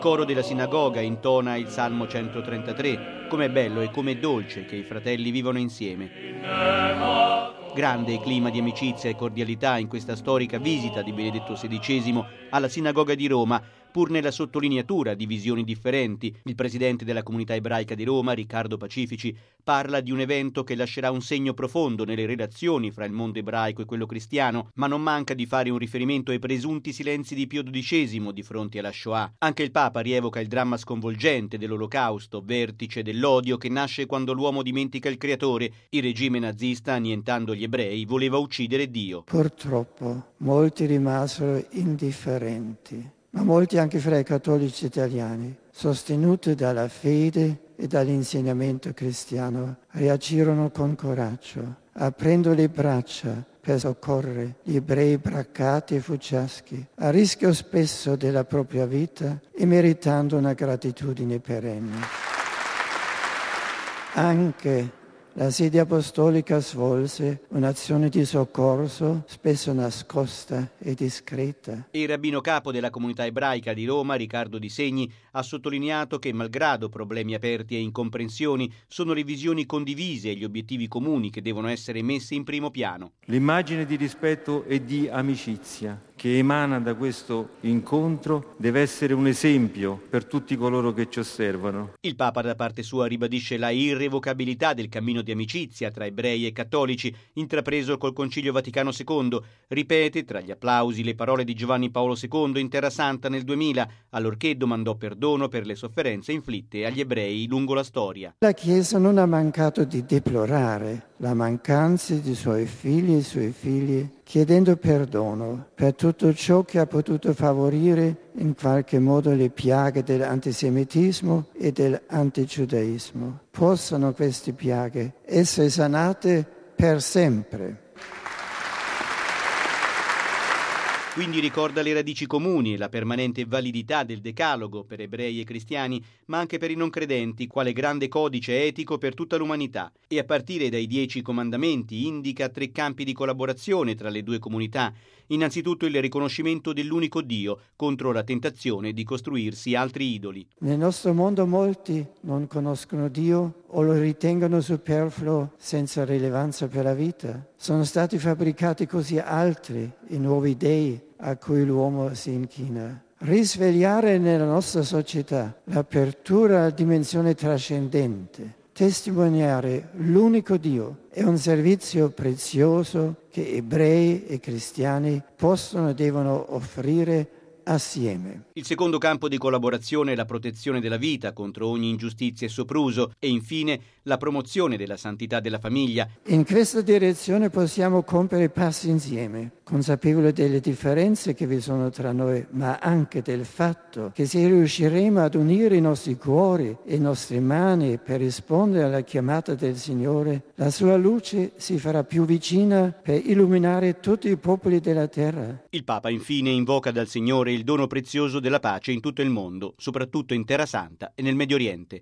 coro della sinagoga intona il Salmo 133. Com'è bello e com'è dolce che i fratelli vivono insieme. Grande clima di amicizia e cordialità in questa storica visita di Benedetto XVI alla sinagoga di Roma, pur nella sottolineatura di visioni differenti. Il presidente della comunità ebraica di Roma, Riccardo Pacifici, parla di un evento che lascerà un segno profondo nelle relazioni fra il mondo ebraico e quello cristiano, ma non manca di fare un riferimento ai presunti silenzi di Pio XII di fronte alla Shoah. Anche il Papa rievoca il dramma sconvolgente dell'Olocausto, vertice dell'odio che nasce quando l'uomo dimentica il creatore. Il regime nazista, annientando gli ebrei, voleva uccidere Dio. Purtroppo molti rimasero indifferenti, ma molti anche fra i cattolici italiani, sostenuti dalla fede e dall'insegnamento cristiano, reagirono con coraggio, aprendo le braccia per soccorrere gli ebrei braccati e fuggiaschi, a rischio spesso della propria vita e meritando una gratitudine perenne. Anche la sede apostolica svolse un'azione di soccorso spesso nascosta e discreta. Il rabbino capo della comunità ebraica di Roma, Riccardo Di Segni, ha sottolineato che, malgrado problemi aperti e incomprensioni, sono le visioni condivise e gli obiettivi comuni che devono essere messi in primo piano. L'immagine di rispetto e di amicizia che emana da questo incontro deve essere un esempio per tutti coloro che ci osservano. Il Papa da parte sua ribadisce la irrevocabilità del cammino di amicizia tra ebrei e cattolici intrapreso col Concilio Vaticano II. Ripete tra gli applausi le parole di Giovanni Paolo II in Terra Santa nel 2000, allorché domandò perdono per le sofferenze inflitte agli ebrei lungo la storia. La Chiesa non ha mancato di deplorare la mancanza di suoi figli, chiedendo perdono per tutto ciò che ha potuto favorire in qualche modo le piaghe dell'antisemitismo e dell'antigiudaismo. Possano queste piaghe essere sanate per sempre. Quindi ricorda le radici comuni e la permanente validità del Decalogo per ebrei e cristiani, ma anche per i non credenti, quale grande codice etico per tutta l'umanità. E a partire dai 10 comandamenti indica 3 campi di collaborazione tra le due comunità. Innanzitutto il riconoscimento dell'unico Dio contro la tentazione di costruirsi altri idoli. Nel nostro mondo molti non conoscono Dio o lo ritengono superfluo senza rilevanza per la vita. Sono stati fabbricati così altri i nuovi dei a cui l'uomo si inchina. Risvegliare nella nostra società l'apertura alla dimensione trascendente, testimoniare l'unico Dio è un servizio prezioso che ebrei e cristiani possono e devono offrire assieme. Il secondo campo di collaborazione è la protezione della vita contro ogni ingiustizia e sopruso e infine la promozione della santità della famiglia. In questa direzione possiamo compiere passi insieme, consapevoli delle differenze che vi sono tra noi, ma anche del fatto che se riusciremo ad unire i nostri cuori e le nostre mani per rispondere alla chiamata del Signore, la sua luce si farà più vicina per illuminare tutti i popoli della terra. Il Papa infine invoca dal Signore il dono prezioso della pace in tutto il mondo, soprattutto in Terra Santa e nel Medio Oriente.